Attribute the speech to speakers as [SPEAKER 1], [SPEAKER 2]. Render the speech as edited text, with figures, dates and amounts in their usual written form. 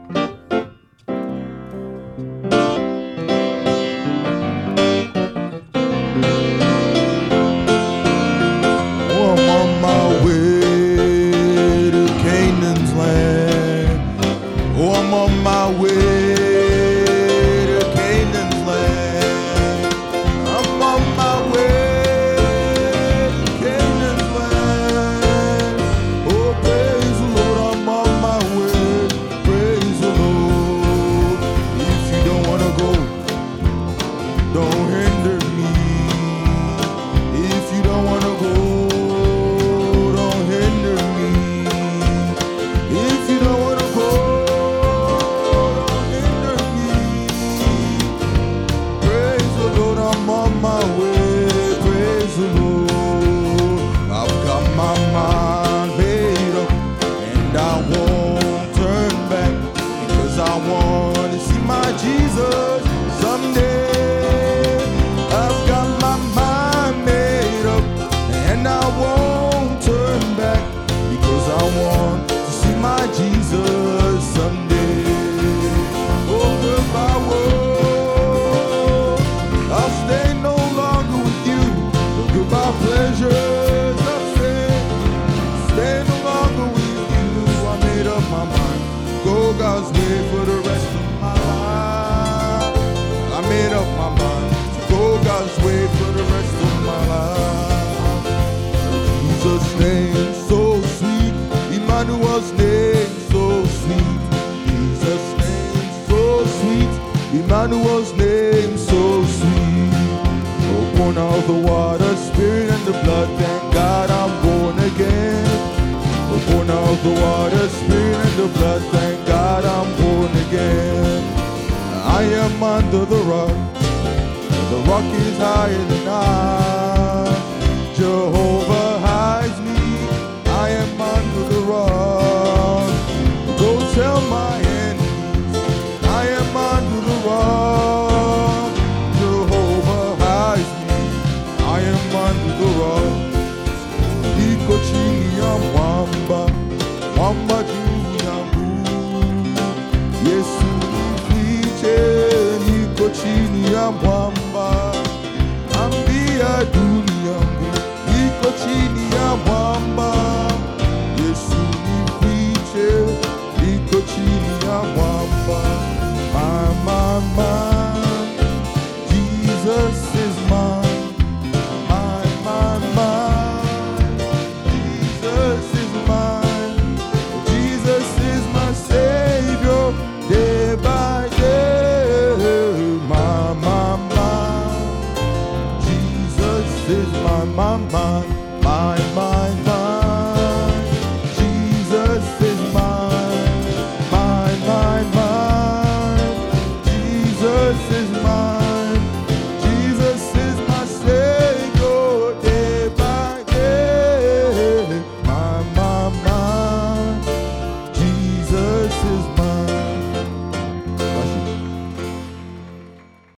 [SPEAKER 1] I'm on my way to Canaan's land. Oh, I'm on my way to Canaan's land. I'm on my way to Canaan's land. Oh, praise the Lord, I'm on my way. Praise the Lord. If you don't want to go, don't hinder me. If you don't want to go, Jesus, someday I've got my mind made up, and I won't turn back because I want to see my Jesus someday. Oh, goodbye world, I'll stay no longer with you. Oh, goodbye pleasures, I'll stay no longer with you. I made up my mind, go God's way for the rest of my life. I made up my mind to go God's way for the rest of my life. Jesus' name so sweet, Emmanuel's name so sweet. Jesus' name so sweet, Emmanuel's name so sweet. Oh, born of the water, spirit and the blood, thank God I'm born again. Oh, born of the water, spirit and the blood, thank God I'm born again. I am under the rock, the rock is higher than I. Jehovah hides me, I am under the rock. Go tell my enemies, I am under the rock. Jehovah hides me, I am under the rock. Iko chini ya mwamba, mwamba juu yangu. Yesu niko chini ya mwamba, ambia dunia yangu niko chini ya mwamba. Yesu nifiche, niko chini ya mwamba. My, Jesus is mine. My, Jesus is mine. Jesus is my Savior, day by day. Jesus is my